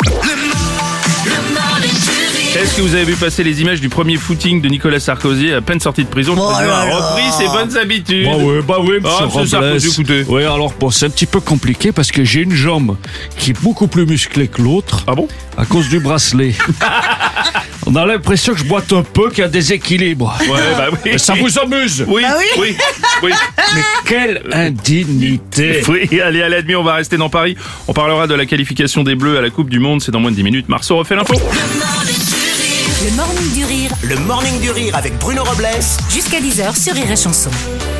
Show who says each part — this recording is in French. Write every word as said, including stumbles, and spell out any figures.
Speaker 1: Est-ce que vous avez vu passer les images du premier footing de Nicolas Sarkozy à peine sorti de prison? Le
Speaker 2: Oh
Speaker 1: président
Speaker 2: là
Speaker 1: a
Speaker 2: là.
Speaker 1: repris ses bonnes habitudes.
Speaker 3: Bah oui, bah oui,
Speaker 1: Ah,
Speaker 3: monsieur
Speaker 1: monsieur
Speaker 3: Robles.
Speaker 1: Sarkozy, écoutez.
Speaker 3: Oui, alors bon, c'est un petit peu compliqué parce que j'ai une jambe qui est beaucoup plus musclée que l'autre
Speaker 1: Ah bon?
Speaker 3: à cause du bracelet. On a l'impression que je boite un peu, qu'il y a des équilibres.
Speaker 1: Ouais, bah oui.
Speaker 3: Mais ça vous amuse?
Speaker 1: Oui,
Speaker 2: Bah oui.
Speaker 1: oui, oui.
Speaker 3: Mais quelle indignité!
Speaker 1: Oui, allez, à la demi, on va rester dans Paris. On parlera de la qualification des Bleus à la Coupe du Monde. C'est dans moins de dix minutes. Marceau refait l'info.
Speaker 4: Le morning du rire,
Speaker 5: Le morning du rire avec Bruno Robles
Speaker 4: jusqu'à dix heures sur Rire et Chanson.